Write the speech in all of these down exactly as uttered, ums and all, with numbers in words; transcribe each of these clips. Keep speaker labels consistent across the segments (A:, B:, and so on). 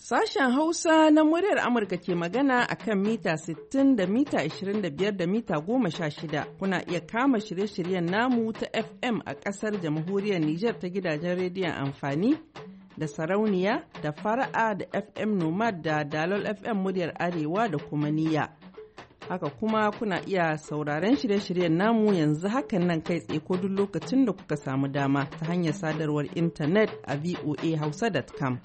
A: Sashen Hausa na muryar Amurka ke magana a kan mita sittin da mita ishirin da biyar da mita goma sha shida. Kuna iya kama shirye-shiryen namu ta F M a ƙasar jamhuriyar Nijar ta gidajen rediyon amfani da sarauniya da fara'a da F M Nomad da Dalol F M muryar Arewa da kuma niyya. Haka kuma kuna iya sauraren shirye-shiryen namu yanzu hakan nan kai tsaye ko duk lokacin da kuka samu dama ta hanyar sadarwar intanet a voa hausa dot com.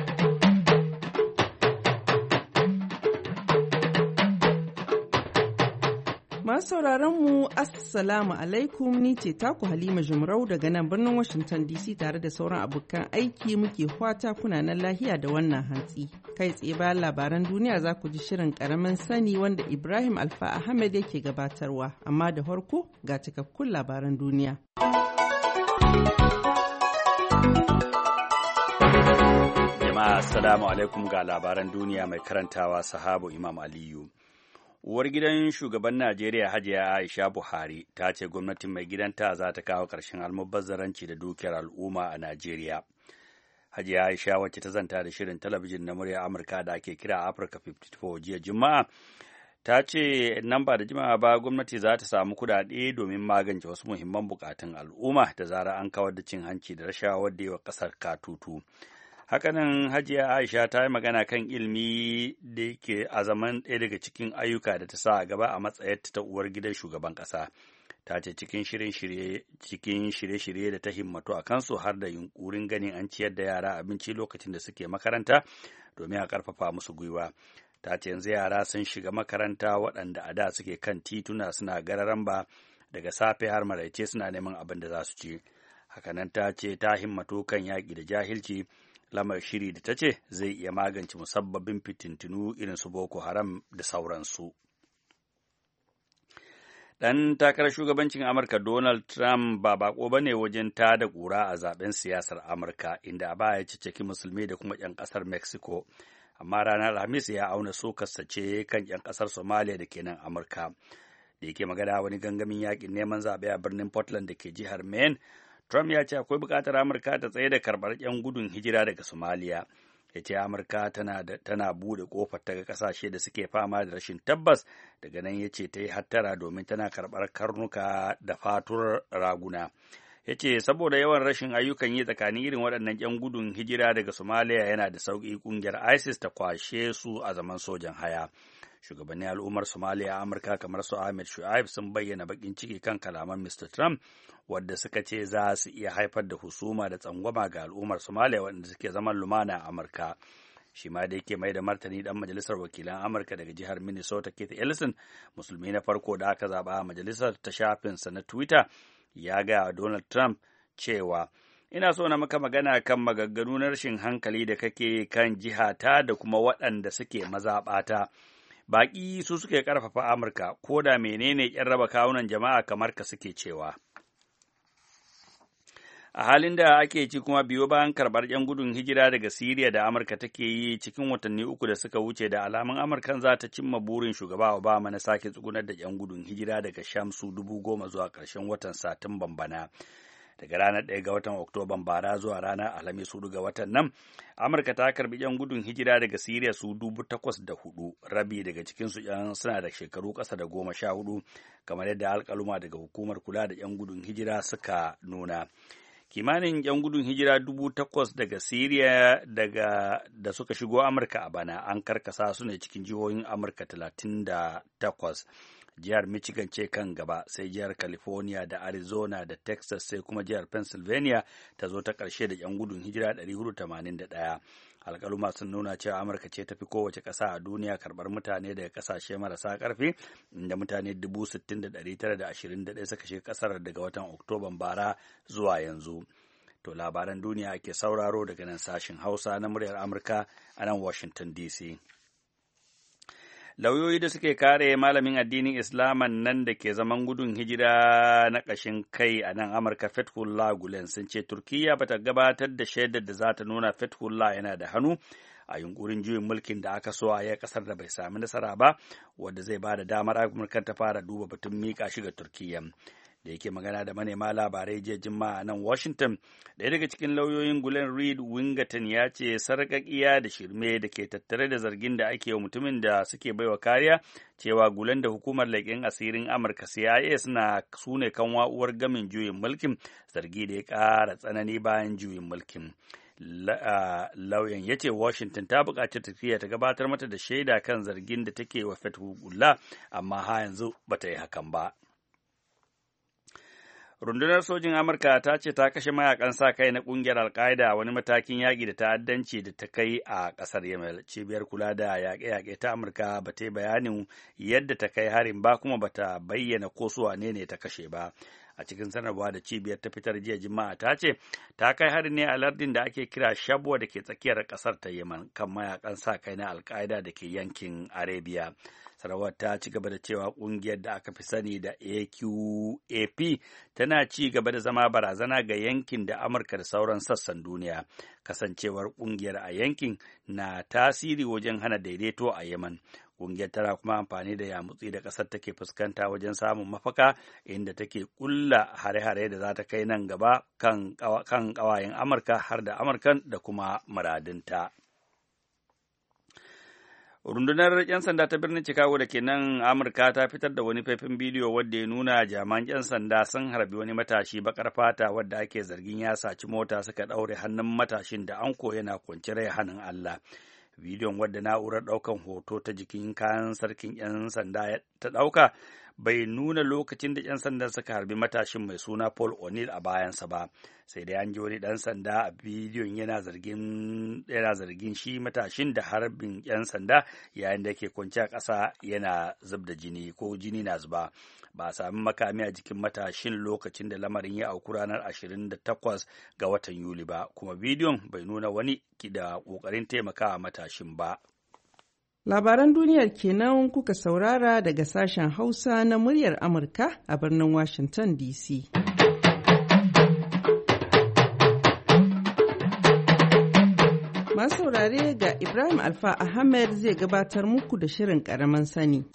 A: Masu sauraron mu Assalamu alaikum, ni ce taku Halima Jumrau daga nan birnin Washington D C tare da sauran abokan aiki muke fata kuna nan lahiya da wannan hantsi. Kai tsaye bayan labaran duniya za ku ji shirin karamin sani wanda Ibrahim Alfa Ahmed yake gabatarwa, amma da farko ga cikakkun labaran duniya.
B: Jama'a assalamu alaikum ga labaran duniya mai karantawa Sahabu Imam Aliyu. Uwar gidan shugaban Najeriya Hajiya Aisha Buhari ta ce gwamnatin mai gidanta za ta kawo ƙarshen almubazzaranci da dukiyar al'umma a Najeriya. Hajiya Aisha wacce ta zanta da shirin talabijin na muryar Amurka da ake kira Africa fifty-four jiya Juma'a ta ce nan ba da jima'a ba gwamnati za ta samu kuɗaɗe domin magance wasu muhimman buƙatun al'umma da zarar an kawar da cin hanci da rashawa wadda yawa ƙasar katutu. Hakanan Hajiya Aisha ta yi magana kan ilimi da ke a zaman ɗaya daga cikin ayyuka da ta sa a gaba a matsayarta ta uwar gidan shugaban ƙasa. Ta ce cikin shirye-shirye da ta himmatu a kansu har da yunkurin ganin an ciyar da yara abinci lokacin da suke makaranta domin a ƙarfafa musu gwiwa. Ta ce yanzu yara sun shiga makaranta waɗanda a da suke kan tituna suna gararan ba daga safe har maraice suna neman abin da za su ci. Hakanan ta ce ta himmatu kan yaƙi da jahilci, lamar shiri da ta ce zai iya magance musabbabin fitintinu irin su Boko Haram da sauransu. Ɗan takarar shugabancin Amurka Donald Trump ba bako ba ne wajen tada ƙura a zaben siyasar Amurka, inda a baya ciceki musulmi da kuma 'yan ƙasar Mexico, amma ranar Alhamis ya auna sokarsa ce kan 'yan ƙasar Somalia da ke nan Amurka. Da yake magana wani gangamin yaƙin neman zaɓe a birnin Portland da ke jihar Maine, Trump ya ce akwai buƙatar Amurka ta tsaye da karɓar 'yan gudun hijira daga Somalia. Ya ce Amurka tana, tana buɗe ƙofar ta ga ƙasashe da suke fama da rashin tabbas, daga nan ya ce ta yi hattara domin tana karɓar karnuka da fatur raguna. Ya ce saboda yawan rashin ayyukan yi tsakanin irin waɗannan 'yan gudun hijira daga Somalia yana da sauƙi ƙungiyar ISIS ta kwashe su a zaman sojan haya. Shugabannin al'ummar Somalia a Amurka kamar su Ahmed Shu'aib sun bayyana bakin ciki kan kalaman Mister Trump, wadda suka ce za su iya haifar da husuma da tsangwama ga al'ummar Somalia waɗanda suke zaman lumana a Amurka. Shi ma da yake mai da martani dan majalisar wakilan Amurka daga jihar Minnesota Keith Ellison, musulmi na farko da aka zaba a majalisar ta shafinsa na Twitter, ya ga Donald Trump cewa ina so na maka magana kan magagganu na rashin hankali da kake kan jihata da kuma waɗanda suke mazaɓata. Baƙi su suke ƙarfafa Amurka, ko da menene ƙyan raba kawunan jama'a kamar ka suke cewa. A halin da ake ci kuma biyo bayan karɓar 'yan gudun hijira daga Siriya da Amurka take yi cikin watanni uku da suka wuce, da alamun Amurkan za ta cimma burin shugaba Obama na sake tsugunar da 'yan gudun hijira daga Sham su dubu goma zuwa ƙarshen watan Satumban bana. Daga ranar ɗaya ga watan Oktoban bara zuwa ranar Alhamis hudu ga watan nan, Amurka ta karbi 'yan gudun hijira daga Siriya su dubu takwas da hudu, rabi daga cikinsu 'yan suna da shekaru ƙasa da goma sha hudu, kamar yadda alƙaluma daga hukumar kula da 'yan gudun hijira suka nuna. Kimanin 'yan gudun hijira dubu takwas daga Siriya daga da suka shigo Amurka a bana an karkasa su ne cikin jihohin Amurka talatin da takwas. Jihar Michigan ce kan gaba, sai jihar California da Arizona da Texas, sai kuma jihar Pennsylvania ta zo ta ƙarshe da 'yan gudun hijira ɗari hudu tamanin da ɗaya. Alƙaluma sun nuna cewa Amurka ce ta fi kowace ƙasa a duniya karɓar mutane daga ƙasashe marasa ƙarfi, inda mutane dubu sittin da ɗari tara da ashirin da ɗaya suka shiga ƙasar daga watan Oktoban bara zuwa yanzu. To labaran duniya ake sauraro daga nan sashen Hausa na muryar Amurka a nan Washington D C. Lauyoyi da suke kare malamin addinin Islaman nan da ke zaman gudun hijira na ƙashin kai a nan Amurka, Fethullah Gulen, sun ce Turkiyya ba ta gabatar da shaidar da za ta nuna Fethullah yana da hannu a yunkurin juyin mulkin da aka so a yi ƙasar da bai sami nasara ba, wadda zai ba da damar Amurka ta fara duba batun miƙa shi ga Turkiyya. da yake magana da manema labarai jiya Juma'a nan Washington, ɗaya daga cikin lauyoyin Glenn Reed Wingerton ya ce sarƙaƙiya da shirme da ke tattare da zargin da ake wa mutumin da suke baiwa kariya cewa Gulen da hukumar leƙen asirin Amurka C I A suna sune kan wa'uwar gamin juyin mulkin, zargi da ya ƙara tsanani bayan juyin mulkin. Lauyan ya ce Washington ta buƙaci Turkiyya ta gabatar mata da shaida kan zargin da take wa Fethullah, amma ha yanzu bata yi hakan ba. Rundunar sojin Amurka ta ce ta kashe mayakan sa kai na ƙungiyar Al-Qaeda wani matakin yaƙi da ta'addanci da ta kai a ƙasar Yemen. Cibiyar kula da yaƙe-yaƙe ta Amurka ba ta yi bayanin yadda ta kai harin ba, kuma ba ta bayyana ko su wane ne ta kashe ba. A cikin sanarwa da cibiyar ta fitar jiya Juma'a ta ce ta kai harin ne a lardin da ake kira Shabwa da ke tsakiyar ƙasar ta Yemen kan mayakan sa kai na Al-Qaeda da ke yankin Arabia. Sarawar ta ci gaba da cewa kungiyar da aka fi sani da A Q A P tana ci gaba da zama barazana ga yankin da Amurka da sauran sassan duniya. Kasancewar kungiyar a yankin na tasiri wajen hana daidaito a Yemen. Kungiyar tana kuma amfani da yamutsi da ƙasar take fuskanta wajen samun mafaka, inda take kulla hare-hare da za ta kai nan gaba kan ƙawayen Amurka har da Amurkan da kuma muradinta. Rundunar 'yan sanda ta birnin Chicago da ke nan Amurka ta fitar da wani faifin bidiyo wadda ya nuna jami'an 'yan sanda sun harbi wani matashi bakar fata wadda ake zargin ya saci mota suka ɗaure hannun matashin da anko yana kwance rai hannun Allah. Bidiyon wadda na'urar ɗaukan hoto ta jikin kayan sarkin 'yan sanda ta ɗauka bai nuna lokacin da 'yan sanda suka harbi matashin mai suna Paul O'Neill a bayansa ba, sai dai an ji wani ɗan sanda a bidiyon yana zargin yana zargin shi matashin da harbin 'yan sanda yayin da yake kwance a ƙasa yana zub da jini ko jini na zuba. Ba a sami makami a jikin matashin lokacin da lamarin ya auku ranar ashirin da takwas ga watan Yuli ba, kuma bidiyon bai nuna wani da ƙoƙarin taimakawa matashin ba.
A: Labaran duniyar kenan kuka saurara daga sashen Hausa na muryar Amurka a birnin Washington D C. Masu saurare ga Ibrahim Alfa Ahmed zai gabatar muku da shirin ƙaramin sani.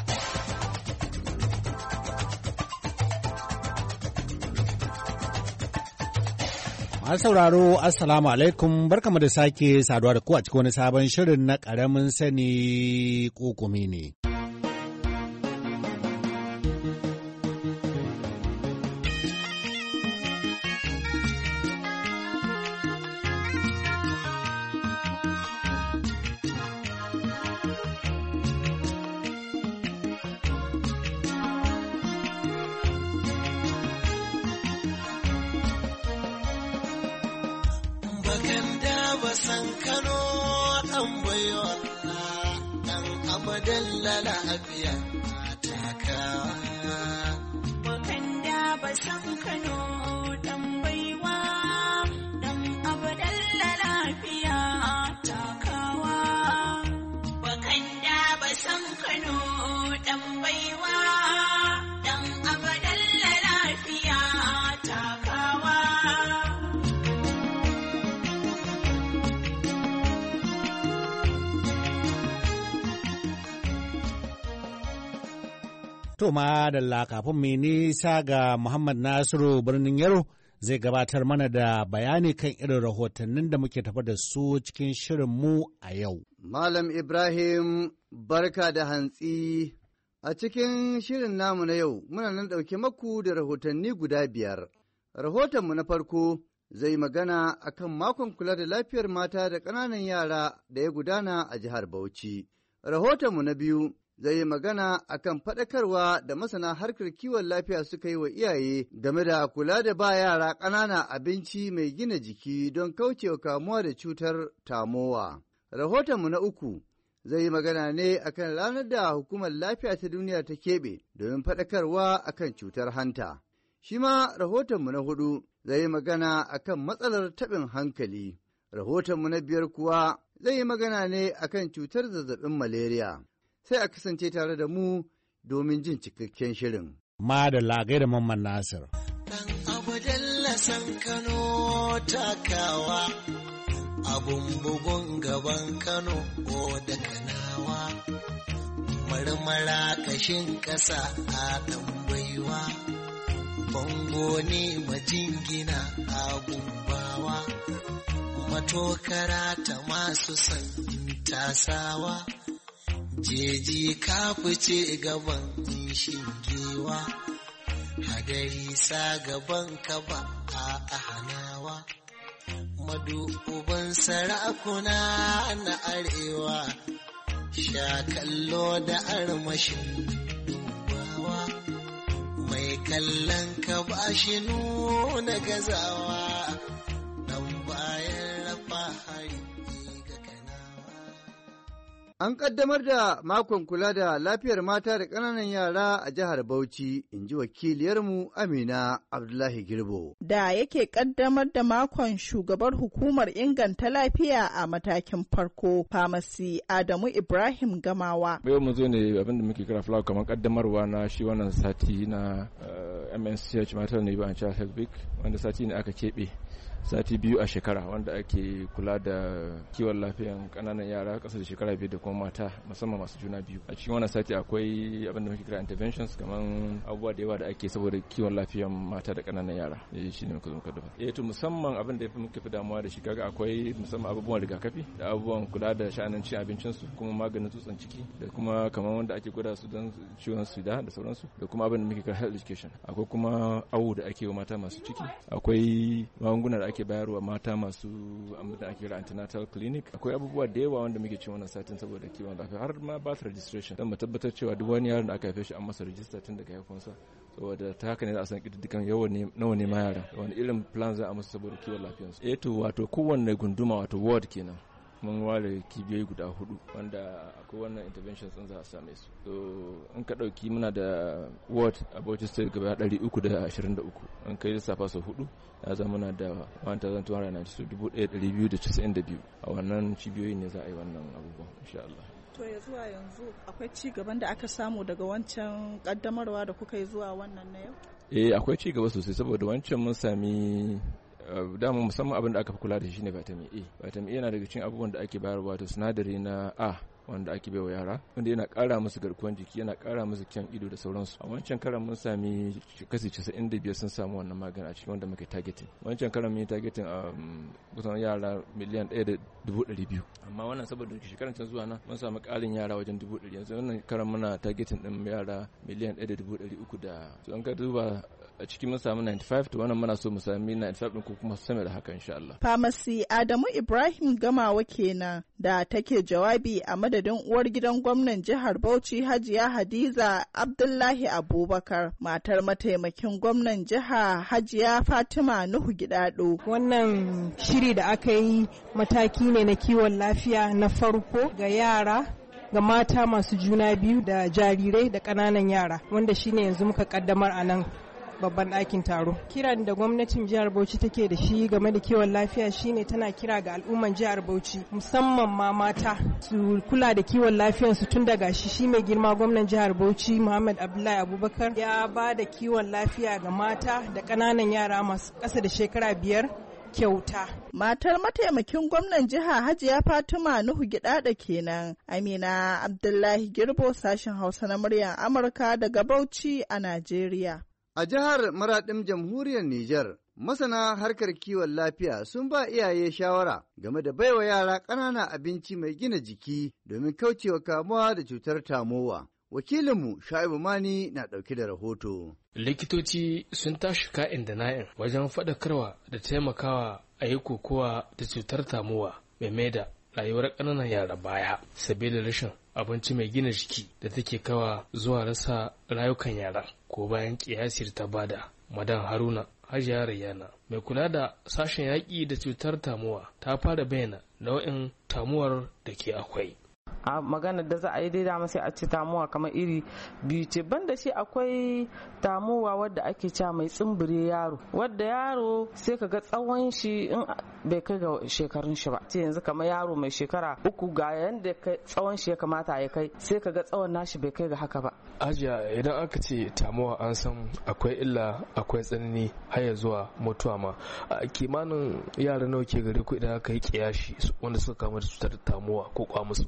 C: Masu sauraro, Assalamu alaikum, barkamu da sake saduwa da ku a cikin wani sabon shirin na ƙaramin sani ƙuƙumi ne. To ma da kafin mai nisa ga Muhammad Nasiru birnin Yaro zai gabatar mana da bayani kan irin rahotannin da muke tafa da su cikin shirin mu a yau.
D: Malam Ibrahim barka da hantsi a cikin shirin namu na yau muna nan ɗauke maku da rahotanni guda biyar. Rahotonmu na farko zai magana akan makon kula da lafiyar mata da ƙananan yara da ya gudana a jihar Bauchi. Rahotonmu na biyu zai yi magana akan faɗakarwa da masana harkar kiwon lafiya suka yi wa iyaye game da kula da ba yara ƙanana abinci mai gina jiki don kaucewa kamuwa da cutar tamowa. Rahotonmu na uku zai yi magana ne akan ranar da hukumar lafiya ta duniya ta keɓe domin faɗakarwa akan cutar hanta. Shi ma rahotonmu na hudu zai yi magana akan matsalar taɓin hankali. Rahotonmu na biyar kuwa zai yi magana ne akan cutar zazzabin malaria. Sai a kasance tare da mu domin jin cikakken shirin.
C: Ma da lagai da Mamman Nasir.
E: Dan abu dallasan Kano takawa, abun bugun gaban Kano ko da Kanawa, marmara kashin ƙasa a ɗan baiwa, bango ne majingina a gumbawa, matokara ta masu son tasawa, jeji ka fice gaban shingewa, hadari sa gaban ka ba a hanawa, maduban sarakuna na arewa, sha kallo da armashin dubawa, mai kallon ka ba shi nuna gazawa, dan bayan rafa hari ga kanawa.
D: An ƙaddamar da makon kula da lafiyar mata da ƙananan yara a jihar Bauchi, in ji wakiliyarmu Amina Abdullahi Girbo.
F: Da yake ƙaddamar da makon, shugabar hukumar inganta lafiya a matakin farko, Famasi Adamu Ibrahim Gamawa.
G: Yau mu zo ne abinda muke kira fulawa kamar ƙaddamarwa na shi wannan sati na M N C H Maternal Neighbor and Child Health Week, wanda sati ne aka keɓe. Sati biyu a shekara wanda ake kula da kiwon lafiyan kananan yara ƙasa da shekara biyu da kuma mata musamman masu juna biyu. A cikin wannan sati akwai abin da muke kira interventions kamar abubuwa da yawa da ake saboda kiwon lafiyan mata da kananan yara. Eh shine muka zo muka dafa. Eh to musamman abin da yafi muke fi damuwa da shi kaga akwai musamman abubuwan rigakafi da abubuwan kula da sha'anin cin abincin su, kuma maganin tsutsan ciki da kuma kamar wanda ake gwada su don ciwon sida da sauransu, da kuma abin da muke kira health education. Akwai kuma awu da ake wa mata masu ciki, akwai magunguna da ake bayarwa mata masu abin da ake kira antenatal clinic. Akwai abubuwa da yawa wanda muke cin wannan satin saboda kiwon lafiya, har ma birth registration don mu tabbatar cewa duk wani yaron da aka haife shi an masa register tun daga haihuwarsa, saboda ta haka ne za a san kididdigan yawan ne nawa ne ma yaran, wani irin plan za a masa saboda kiwon lafiyarsu. Eh to wato kowanne gunduma wato ward kenan mun ware kibiyoyi guda hudu wanda akwai wannan interventions din za a same su. So in ka dauki muna da ward a Bauchi State gaba ɗari uku da ashirin da uku, in kai lissafa sau hudu ya zama muna da one thousand two hundred ninety-two, dubu ɗaya ɗari biyu da casa'in da biyu. A wannan cibiyoyi ne za a yi wannan abubuwan insha Allah.
F: To ya zuwa yanzu akwai ci gaban da aka samu daga wancan kaddamarwa da kuka yi zuwa wannan na yau? Eh
G: akwai ci gaba sosai, saboda wancan mun sami dama musamman abin da aka fi kula da shi ne vitamin A. Vitamin A yana daga cikin abubuwan da ake bayarwa, wato sinadari na A wanda ake baiwa yara, wanda yana ƙara musu garkuwar jiki, yana ƙara musu kyan ido da sauransu. A wancan karan mun sami kasi casa'in da biyar sun samu wannan magani a cikin wanda muke targeting. Wancan karan mun yi targeting a kusan yara miliyan ɗaya da dubu ɗari biyu, amma wannan saboda shekaran can zuwa nan mun samu ƙarin yara wajen dubu ɗari. Yanzu wannan karan muna targeting ɗin yara miliyan ɗaya da dubu ɗari uku da, so an ka duba a cikin mun samu ninety-five, to wannan muna so mu sami ninety-five ɗin ko kuma sama da haka insha Allah.
F: Famasi Adamu Ibrahim Gamawa kenan da take jawabi a madadin uwar gidan gwamnan jihar Bauchi Hajiya Hadiza Abdullahi Abubakar, matar mataimakin gwamnan jiha Hajiya Fatima Nuhu Gidado.
H: Wannan shiri da aka yi mataki ne na kiwon lafiya na farko ga yara, ga mata masu juna biyu da jarirai da ƙananan yara, wanda shine yanzu muka kaddamar a nan babban ɗakin taro. Kiran da gwamnatin jihar Bauchi take da shi game da kiwon lafiya shine tana kira ga al'umman jihar Bauchi, musamman ma mata, su kula da kiwon lafiyarsu tun daga shi shi mai girma gwamnan jihar Bauchi Muhammad Abdullahi Abubakar ya ba da kiwon lafiya ga mata da ƙananan yara masu ƙasa da shekara biyar kyauta.
F: Matar mataimakin gwamnan jiha Hajiya Fatima Nuhu Gidada kenan. Amina Abdullahi Girbo, sashen Hausa na muryar Amurka daga Bauchi a Najeriya.
D: A jihar Maraɗin Jamhuriyar Nijar, masana harkar kiwon lafiya sun ba iyaye shawara game da baiwa yara ƙanana abinci mai gina jiki domin kaucewa kamuwa da cutar tamowa. Wakilinmu Sha'ibu Mani na ɗauke da rahoto.
I: Likitoci sun tashi ka'in da na'in wajen faɗakarwa da taimakawa a yi kokowa da cutar tamowa mai maida rayuwar ƙananan yara baya, sabida rashin abinci mai gina jiki da take kawa zuwa rasa rayukan yara, ko bayan kiyasir ta bada. Madan Haruna Hajiya Rayyana, mai kula da sashen yaƙi da cutar tamuwa, ta fara bayyana nau'in tamuwar da ke akwai.
J: A magana da za a yi daidai sai a ce tamuwa kamar iri biyu ce, banda shi akwai tamuwa wadda ake cewa mai tsimbire yaro, wadda yaro sai ka ga tsawon shi in bai kai ga shekarun shi ba. Ce yanzu kamar yaro mai shekara uku ga yanda tsawon shi ya kamata ya kai, sai ka ga tsawon nashi bai kai ga haka ba.
I: Ajiya, idan aka ce tamuwa an san akwai illa, akwai tsanani har zuwa mutuwa ma. A kimanin yara nawa ke gare ku idan aka yi kiyashi wanda suka kama da cutar tamuwa ko kwa musu?
J: To ita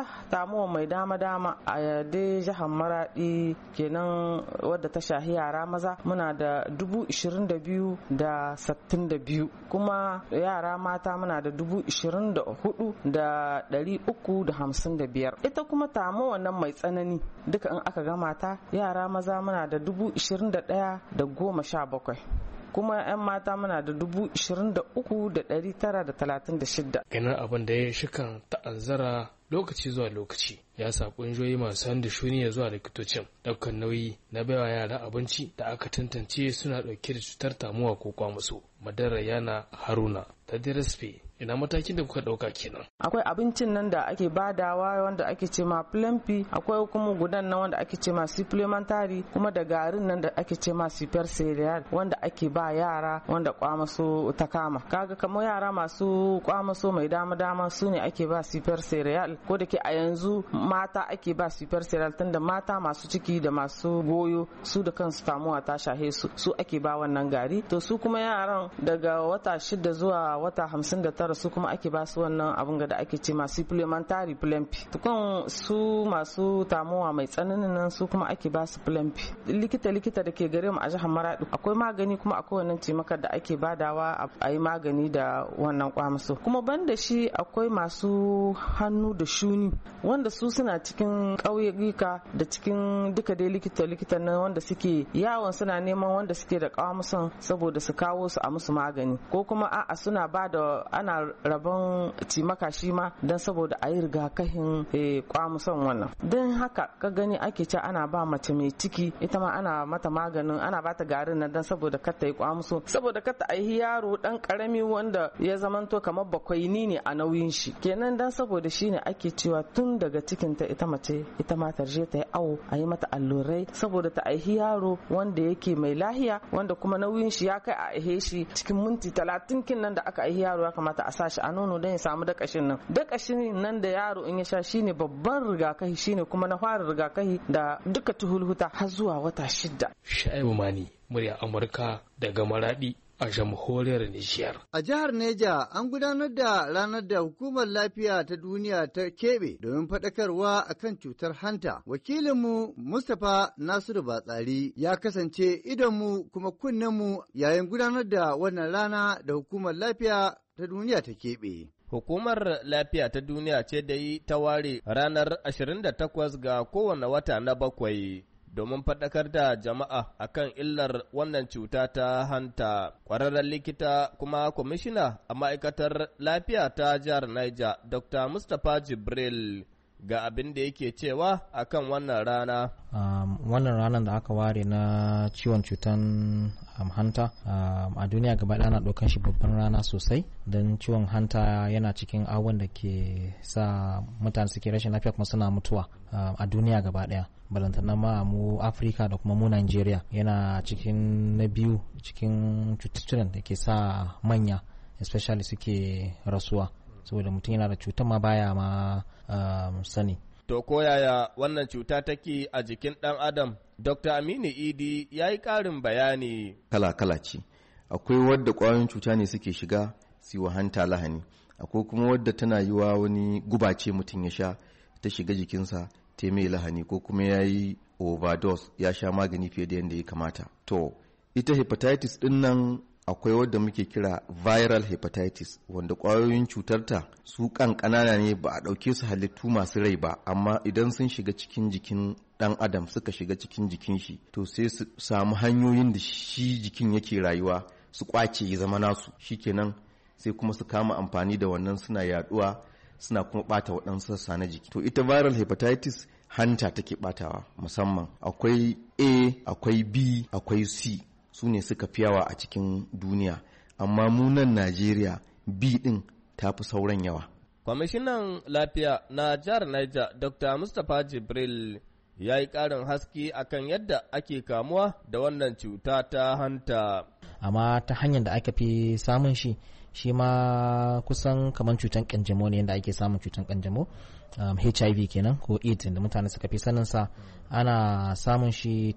J: tamuwa mai dama-dama a dai jihar Maradi kenan wadda ta shahi yara maza muna da dubu ishirin da biyu da sittin da biyu, kuma yara mata muna da dubu ishirin da hudu da dari uku da hamsin da biyar. Ita kuma tamuwa nan mai tsanani duka in aka gama ta yara maza muna da dubu ishirin da ɗaya da goma sha bakwai, kuma 'yan mata muna da dubu ishirin da uku da ɗari tara da talatin da shida.
I: Ganin abin da ya shikan ta'azzara lokaci zuwa lokaci ya sa kungiyoyi masu hannu shuni ya zuwa likitocin daukan nauyi na baiwa yara abinci da aka tantance suna dauke da cutar tamuwa ko kwamuso. Madara yana Haruna ta Direspe, ina matakin da kuka dauka kenan?
J: Akwai abincin nan da ake badawa wanda ake ce ma plempi, akwai kuma gudan nan wanda ake ce ma supplementary, kuma da garin nan da ake ce ma super cereal wanda ake ba yara wanda kwamaso ta kama. Kaga kamar yara masu kwamaso mai dama dama su ne ake ba super cereal, ko da ke a yanzu mata ake ba super cereal tunda mata masu ciki da masu goyo su da kansu tamuwa ta shahe su su ake ba wannan gari. To su kuma yaran daga wata shida zuwa wata hamsin da tara su kuma ake ba su wannan abin da ake ce masu supplementary plempi. Tukun su masu tamuwa mai tsananin nan su kuma ake ba su plempi. Likita likita da ke gare mu a jihar Maradi akwai magani kuma akwai wannan cimakar da ake badawa a yi magani da wannan kwamso. Kuma banda shi akwai masu hannu da shuni wanda su suna cikin ƙauyuka da cikin duka dai likita likita na wanda suke yawon suna neman wanda suke da kwamson saboda su kawo su a musu magani, ko kuma a'a suna ba da ana rabon cimaka shi ma don saboda a yi rigakafin kwamuson wannan. Don haka ka gani ake ce ana ba mace mai ciki ita ma ana mata maganin ana ba ta garin nan don saboda kar ta yi kwamuso, saboda kar ta aihi yaro dan karami wanda ya zamanto kamar bakwai ni ne a nauyin shi, kenan dan saboda shi ne ake cewa tun daga cikin ta ita mace ita ma ta je ta yi awo a yi mata allurai saboda ta aihi yaro wanda yake mai lahiya wanda kuma nauyin shi ya kai a aihe shi cikin minti talatin kin nan da aka aihi yaro ya kamata a sa shi a nono don ya samu dakashin nan. Dakashin nan da yaro in ya sha shine babban rigakafi, shine kuma na fara rigakafi da duka tuhulhuta har zuwa wata shida.
I: Shaibu Mani, murya Amurka daga Maradi a jamhuriyar Nijar.
D: A jihar Neja an gudanar da ranar da hukumar lafiya ta duniya ta keɓe domin faɗakarwa akan cutar hanta. Wakilinmu Mustapha Nasiru Batsari ya kasance idonmu kuma kunnenmu yayin gudanar da wannan rana da hukumar lafiya ta duniya ta keɓe.
K: Hukumar Lafiya ta Duniya ce da yi ta ware ranar ashirin da takwas ga kowane wata na bakwai domin faɗakar da jama'a akan illar wannan cuta ta hanta. Ƙwararren likita kuma kwamishina a ma'aikatar lafiya ta jihar Niger, Doctor Mustapha Jibril, ga abin da yake cewa akan wannan rana.
L: Um, wannan ranar da aka ware na ciwon cutan um, hanta um, a duniya gaba ɗaya ana ɗaukan shi babban rana sosai, don ciwon hanta yana cikin abubuwan da ke sa mutane suke rashin lafiya kuma suna mutuwa um, a duniya gaba ɗaya. Balantana ma mu Afirka da kuma mu Nigeria yana cikin na biyu cikin cututtukan da ke sa manya especially suke rasuwa, saboda mutum yana da cutar ma baya ma um, sani.
K: To ko yaya wannan cuta take a jikin ɗan adam? Doctor Aminu Idi ya yi ƙarin bayani.
M: Kala-kala ce, akwai wadda ƙwayoyin cuta ne suke shiga su wa hanta lahani, akwai kuma wadda tana yi wa wani guba ce mutum ya sha ta shiga jikinsa ta mai lahani, ko kuma ya yi overdose ya sha magani fiye da yadda ya kamata. To ita hepatitis ɗin nan akwai wadda muke kira viral hepatitis, wanda ƙwayoyin cutarta su kan ƙanana ne, ba a ɗauke su halittu masu rai ba, amma idan sun shiga cikin jikin ɗan adam suka shiga cikin jikin shi to sai su samu hanyoyin da shi jikin yake rayuwa su kwace ya zama nasu, shikenan sai kuma su kama amfani da wannan suna yaduwa suna kuma ɓata waɗansu sassa na jiki. To ita viral hepatitis hanta take ɓatawa musamman. Akwai A, akwai B, akwai C, su ne suka fi yawa a cikin duniya, amma mu nan Najeriya B ɗin ta fi sauran yawa.
K: Kwamishinan lafiya na jihar Niger, Doctor Mustapha Jibril, ya yi ƙarin haske akan yadda ake kamuwa da wannan cuta ta hanta.
L: Amma ta hanyar da aka fi samun shi, shi ma kusan kamar cutan kanjamau ne yadda ake samun cutan kanjamau, um, H I V kenan ko AIDS da mutane suka fi saninsa. Ana samun shi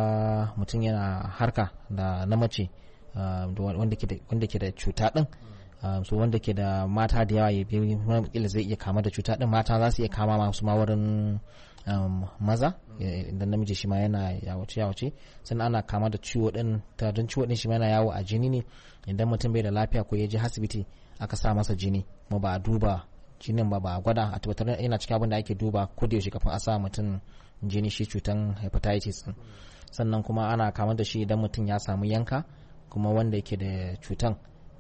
L: ta mutum yana harka da na mace uh, wanda ke da cuta ɗin, so wanda ke da mata da yawa ya bi zai iya kama da cuta din, mata za su iya kama masu ma wurin Um, maza idan namiji shi ma yana yawace yawace sannan ana kama da ciwo din ta don ciwo din shi ma yana yawo a jini ne idan mutum bai da lafiya ko ya je asibiti aka sa masa jini kuma ba a duba jinin ba ba a gwada a tabbatar yana cikin abin da ake duba ko da yaushe kafin a sa mutum jini shi cutan hepatitis din. Sannan kuma ana kama da shi idan mutum ya samu yanka kuma wanda yake da cutan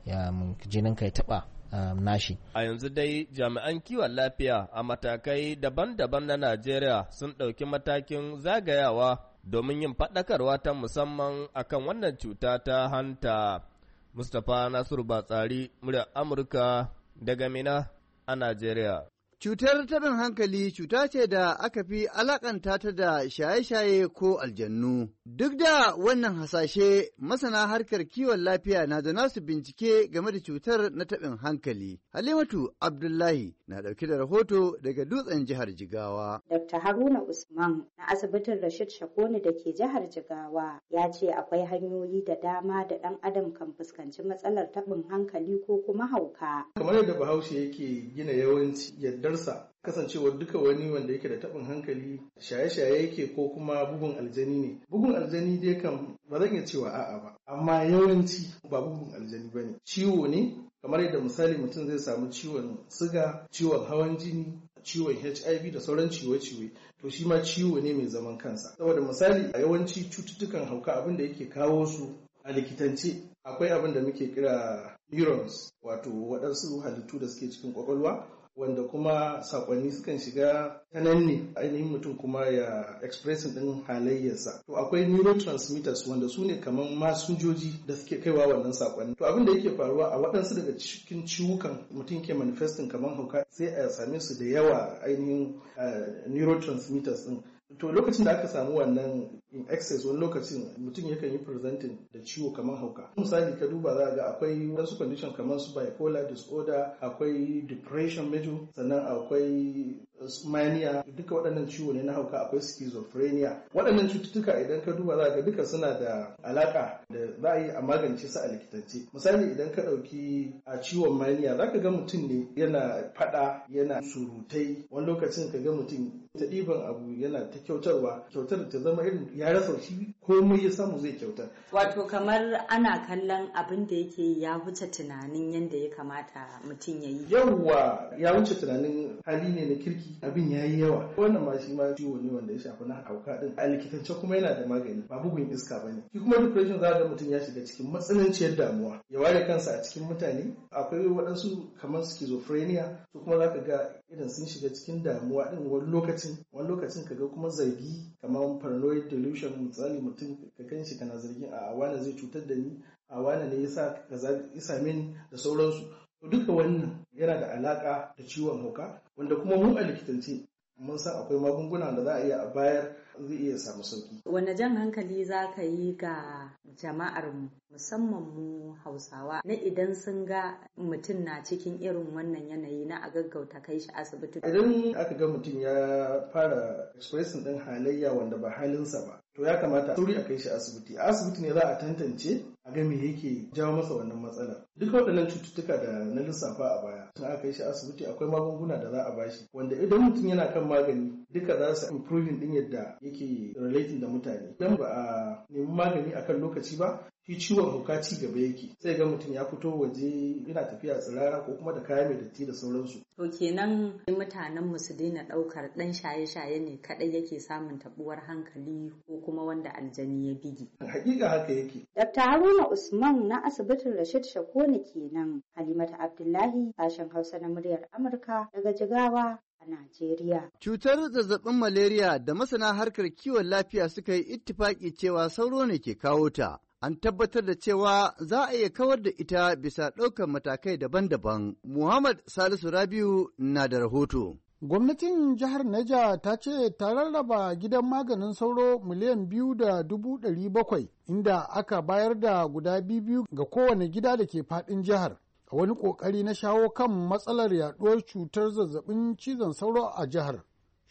L: jinin ka ya taba Um, nashi.
K: A yanzu dai jami'an kiwon lafiya a matakai daban-daban na Najeriya sun ɗauki matakin zagayawa domin yin faɗakarwa ta musamman akan wannan cuta ta hanta. Mustapha Nasiru Batsari, muryar Amurka daga Mina a Najeriya.
D: Cutar taɓin hankali cuta ce da aka fi alakanta ta da shaye-shaye ko aljannu. Duk da wannan hasashe, masana harkar kiwon lafiya na da nasu bincike game da cutar na taɓin hankali. Halimatu Abdullahi na ɗauke da rahoto daga dutsen jihar Jigawa.
N: Dokta Haruna Usman na asibitin Rashid Shakoni da ke jihar Jigawa ya ce akwai hanyoyi da dama da ɗan adam kan fuskanci matsalar taɓin hankali ko kuma hauka.
O: Kamar yadda Bahaushe yake gina yawanci yadda kasancewar duka wani wanda yake da taɓin hankali shaye-shaye yake ko kuma bugun aljani ne. Bugun aljani dai kan ba zan iya cewa a'a ba, amma yawanci ba bugun aljani ba ne. Ciwo ne, kamar yadda misali mutum zai samu ciwon siga, ciwon hawan jini, ciwon H I V da sauran ciwo-ciwo. To shi ma ciwo ne mai zaman kansa. Saboda misali a yawanci cututtukan hauka abin da yake kawo su a likitance akwai abin da muke kira neurons, wato waɗansu halittu da suke cikin ƙwaƙwalwa wanda kuma sakonni sukan shiga ta nan ne ainihin mutum kuma ya expressing din halayyarsa. To akwai neurotransmitters wanda su ne kamar masinjoji da suke kaiwa wannan sakonni. To abin da yake faruwa a waɗansu daga cikin ciwukan mutum ke manifesting kamar hauka sai a same su da yawa ainihin neurotransmitters din. To lokacin da aka samu wannan in excess wani lokacin mutum yakan yi presenting da ciwo kamar hauka. Misali ka duba za ga akwai wasu condition kamar su bipolar disorder, akwai depression major, sannan akwai mania, duka waɗannan ciwo ne na hauka, akwai schizophrenia. Waɗannan cututtuka idan ka duba za ga duka suna da alaka da za a yi a magance su a likitance. Misali idan ka ɗauki a ciwon mania za ka ga mutum ne yana faɗa, yana surutai, wani lokacin ka ga mutum ta ɗiban abu yana ta kyautarwa, kyautar ta zama irin ya rasa shi komai ya samu zai kyautar.
N: Wato kamar ana kallon abin da yake ya wuce tunanin yadda ya kamata mutum ya yi.
O: Yawwa ya wuce tunanin hali ne na kirki, abin ya yi yawa. Wannan ma shi ma ciwo ne wanda ya shafi na hauka din. A likitance kuma yana da magani, ba bugun iska ba ne. Shi kuma depression za ga mutum ya shiga cikin matsananciyar damuwa, ya ware kansa a cikin mutane. Akwai waɗansu kamar schizophrenia, su kuma za ka ga idan sun shiga cikin damuwa din wani lokacin, wani lokacin ka ga kuma zargi kamar paranoid delusion. Misali mutum ka kan shi kana zargin a wane zai cutar da ni, a wane ne yasa kaza ya same ni da sauransu. To duka wannan yana da alaka da ciwon hauka, wanda kuma mu a likitance mun san akwai magunguna da za a iya a bayar zai iya samu sauki.
N: Wane jan hankali za ka yi ga jama'ar mu musamman mu Hausawa na idan sun ga mutum na cikin irin wannan yanayi na a gaggauta kai shi asibiti?
O: Idan aka ga mutum ya fara expressing din halayya wanda ba halinsa ba, to ya kamata sauri a kai shi asibiti. A asibiti ne za a tantance a ga me yake jawo masa wannan matsalar. Duka waɗannan cututtuka da na lissafa a baya, sun aka kai shi asibiti akwai magunguna da za a bashi, wanda idan mutum yana kan magani duka za su improving din yadda yake relating da mutane. Idan ba a nemi magani akan lokaci ba, shi ciwon hauka ci gaba yake, sai ga mutum ya fito waje yana tafiya tsirara ko kuma da kaya mai datti da sauransu.
N: To kenan mutanen mu su daina ɗaukar ɗan shaye-shaye ne kaɗai yake samun taɓuwar hankali ko kuma wanda aljani ya bigi.
O: Hakika haka yake.
N: Dakta Haruna Usman na asibitin Rashid Shakoni kenan. Halimatu Abdullahi, sashen Hausa na muryar Amurka daga Jigawa a Najeriya.
D: Cutar zazzabin malaria da masana harkar kiwon lafiya suka yi ittifaki cewa sauro ne ke kawo ta. An tabbatar da cewa za a iya kawar da ita bisa ɗaukar matakai daban-daban. Muhammad Salisu Rabiu na da rahoto.
P: Gwamnatin jihar Neja ta ce ta rarraba gidan maganin sauro miliyan biyu da dubu ɗari bakwai, inda aka bayar da guda biyu ga kowane gida da ke faɗin jihar, a wani ƙoƙari na shawo kan matsalar yaɗuwar cutar zazzabin cizon sauro a jihar.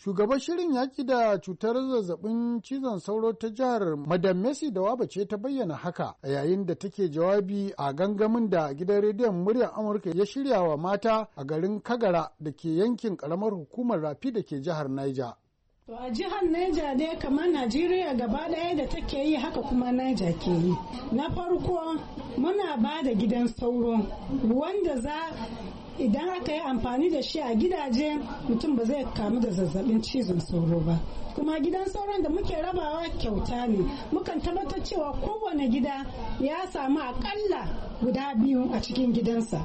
P: Shugaban shirin yaƙi da cutar zazzabin cizon sauro ta jihar Madam Messi da Waba ce ta bayyana haka a yayin da take jawabi a gangamin da gidan rediyon muryar Amurka ya shirya wa mata a garin Kagara da ke yankin ƙaramar hukumar Rafi da ke jihar Niger.
Q: To a jihar Niger dai kamar Najeriya gaba ɗaya da take yi haka kuma Niger ke yi. Na farko muna ba da gidan sauro wanda za idan aka yi amfani da shi a gidaje mutum ba zai kamu da zazzabin cizon sauro ba. Kuma gidan sauron da muke rabawa kyauta ne. Mukan tabbatar cewa kowane gida ya samu akalla guda biyu a cikin gidansa.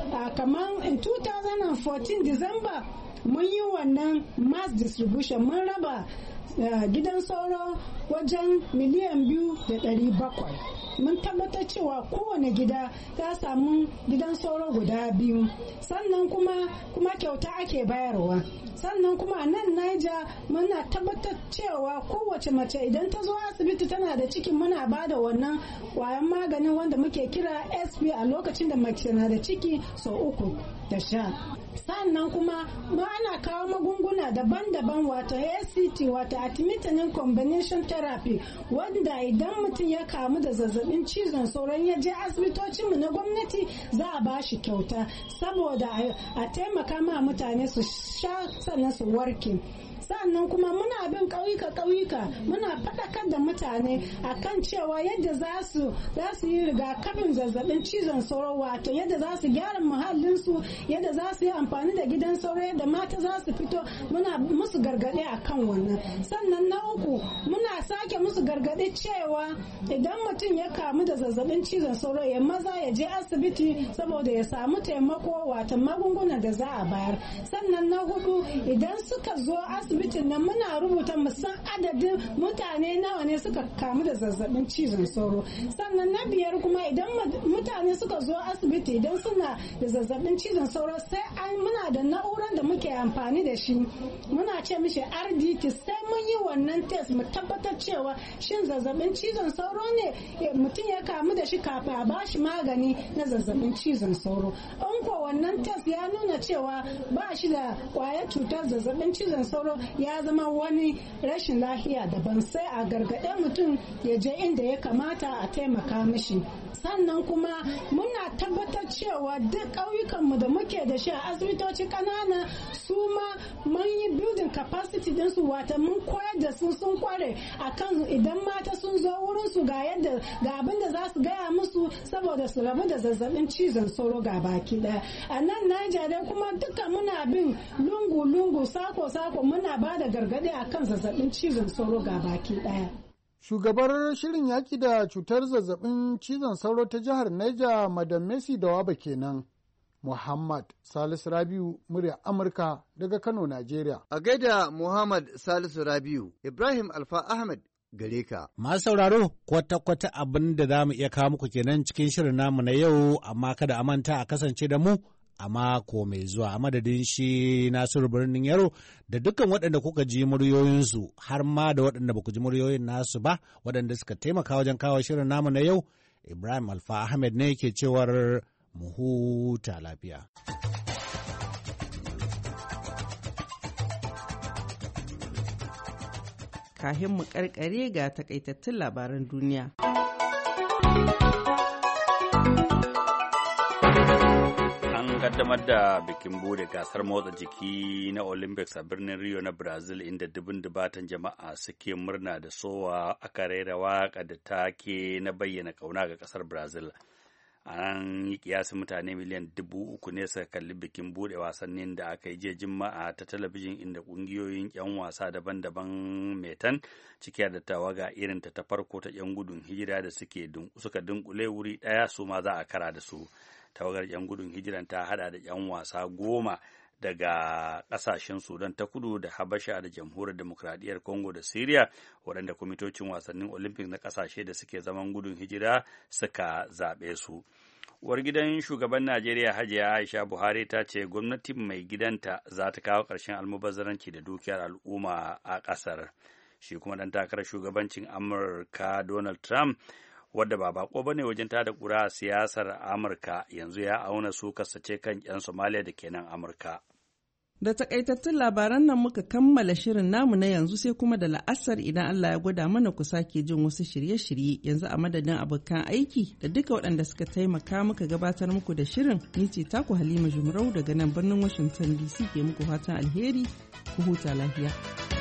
Q: Kamar in two thousand fourteen December mun yi wannan mass distribution mun raba uh, gidan sauro wajen miliyan biyu da ɗari bakwai. Mun tabbatar cewa kowane gida ya samu gidan sauro guda biyu, sannan kuma kuma kyauta ake bayarwa. Sannan kuma a nan Niger muna tabbatar cewa kowace mace idan ta zo asibiti tana da ciki muna ba da wannan kwayan maganin wanda muke kira S P a lokacin da mace na da ciki sau uku da sha. Sannan kuma ma ana kawo magunguna daban-daban wato A C T wato artemether combination therapy wanda idan mutum ya kamu da zazzabin cizon sauron ya je asibitocinmu na gwamnati za a ba shi kyauta saboda a taimaka ma mutane su sha sannan su warke. Sannan kuma muna bin ƙauyuka-ƙauyuka muna faɗakar da mutane akan cewa yadda za su za su yi rigakafin zazzabin cizon sauro wato yadda za su gyara muhallinsu, yadda za su yi amfani da gidan sauro, yadda mata za su fito muna musu gargaɗi akan wannan. Sannan na uku muna sake musu gargaɗi cewa idan mutum ya kamu da zazzabin cizon sauro ya maza ya je asibiti saboda ya samu taimako wato magunguna da za a bayar. Sannan na hudu idan suka zo asibiti asibitin nan muna rubuta musan adadin mutane nawa ne suka kamu da zazzabin cizon sauro. Sannan na biyar kuma idan mutane suka zo asibiti idan suna da zazzabin cizon sauro sai an muna da na'urar da muke amfani da shi muna ce mishi R D T sai mun yi wannan test mu tabbatar cewa shin zazzabin cizon sauro ne mutum ya kamu da shi kafin a bashi magani na zazzabin cizon sauro. In ko wannan test ya nuna cewa ba shi da kwayar cutar zazzabin cizon sauro ya zama wani rashin lafiya daban sai a gargaɗe mutum ya je inda ya kamata a taimaka mishi. Sannan kuma muna tabbatar cewa duk ƙauyukanmu da muke da shi a asibitoci ƙanana su ma mun yi building capacity ɗinsu wata mun koyar da su sun kware akan idan mata sun zo wurin su ga yadda ga abin da za su gaya musu saboda su rabu da zazzabin cizon sauro ga baki ɗaya. A nan Niger dai kuma duka muna bin lungu-lungu sako-sako muna ba da gargaɗi akan zazzabin cizon sauro ga baki ɗaya.
P: Shugabar shirin yaƙi da cutar zazzabin cizon sauro ta jihar Niger, Madam Messi da Waba kenan. Muhammad Salisu Rabiu, murya Amurka daga Kano, Najeriya.
D: A gaida Muhammad Salisu Rabiu, Ibrahim Alfa Ahmed gare ka.
C: Masu sauraro, kwata-kwata abin da za mu iya kawo muku kenan cikin shirin namu na yau, amma kada a manta a kasance da mu a mako mai zuwa a madadin shi Nasiru Birnin Yaro da dukkan waɗanda kuka ji muryoyinsu har ma da waɗanda ba ku ji muryoyin nasu ba waɗanda suka taimaka wajen kawo shirin namu na yau. Ibrahim Alfa Ahmed ne ke cewar mu huta lafiya.
A: Kahin mu karkare ga takaitattun labaran duniya.
B: kaddamar da bikin bude gasar motsa jiki na Olympics a birnin Rio na Brazil inda dubin dubatan jama'a suke murna da sowa aka rera waka da take na bayyana kauna ga kasar Brazil. An yi kiyasin mutane miliyan dubu uku ne suka kalli bikin bude wasannin da aka yi jiya Juma'a ta talabijin inda kungiyoyin 'yan wasa daban-daban metan ciki da tawaga irin ta ta farko ta 'yan gudun hijira da suka dunkule wuri ɗaya su ma za a kara da su. Tawagar 'yan gudun hijiran ta hada da 'yan wasa goma daga kasashen Sudan ta kudu da Habasha da Jamhuriyar Demokradiyyar Congo da Syria waɗanda kwamitocin wasannin Olympics na kasashe da suke zaman gudun hijira suka zaɓe su. Uwar gidan shugaban Najeriya Hajiya Aisha Buhari ta ce gwamnatin mai gidanta za ta kawo ƙarshen almubazzaranci da dukiyar al'umma a ƙasar. Shi kuma ɗan takarar shugabancin Amurka Donald Trump wadda ba bako bane wajen tada kura a siyasar Amurka yanzu ya auna su kasace kan 'yan Somalia da kenan Amurka.
A: Da takaitattun labaran nan muka kammala shirin namu na yanzu sai kuma da la'asar idan Allah ya gwada mana ku sake jin wasu shirye-shirye yanzu a madadin abokan aiki da duka waɗanda suka taimaka muka gabatar muku da shirin ni ce taku Halima Jumrau daga nan birnin Washington D C ke muku fatan alheri ku huta lafiya.